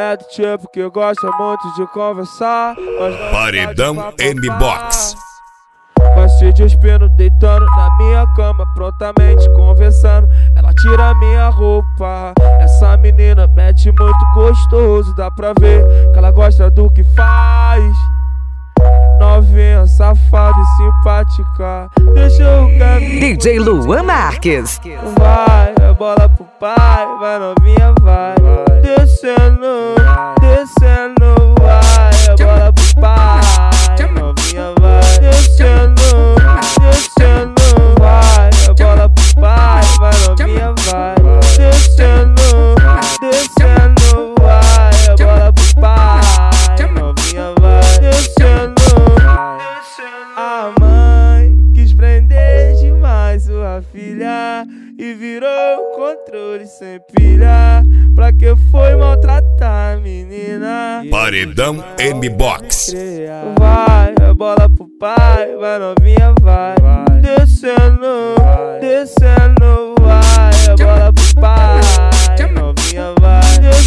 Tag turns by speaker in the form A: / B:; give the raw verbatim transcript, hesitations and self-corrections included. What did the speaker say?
A: é do tipo que gosta muito de conversar.
B: Paredão M-Box.
A: Vai se despindo, deitando na minha cama, prontamente conversando. Ela tira minha roupa. Essa menina mete muito gostoso, dá pra ver que ela gosta do que faz. Novinha, safada e simpática. Deixa eu caminho.
C: D J Luan Marques.
A: Vai, é bola pro pai, vai novinha, vai. Descendo, descendo, vai, é bola pro pai. Novinha, vai. Descendo, descendo, vai, é bola pro pai, vai novinha, vai. Descendo, descendo, vai, é bola pro pai. Novinha, vai. Descendo. A mãe quis prender demais sua filha e virou controle sem pilha. Pra que foi maltratar a menina?
B: Paredão M-Box.
A: Vai, é bola pro pai, vai novinha, vai. Descendo, descendo, vai, é bola pro pai. Novinha, vai.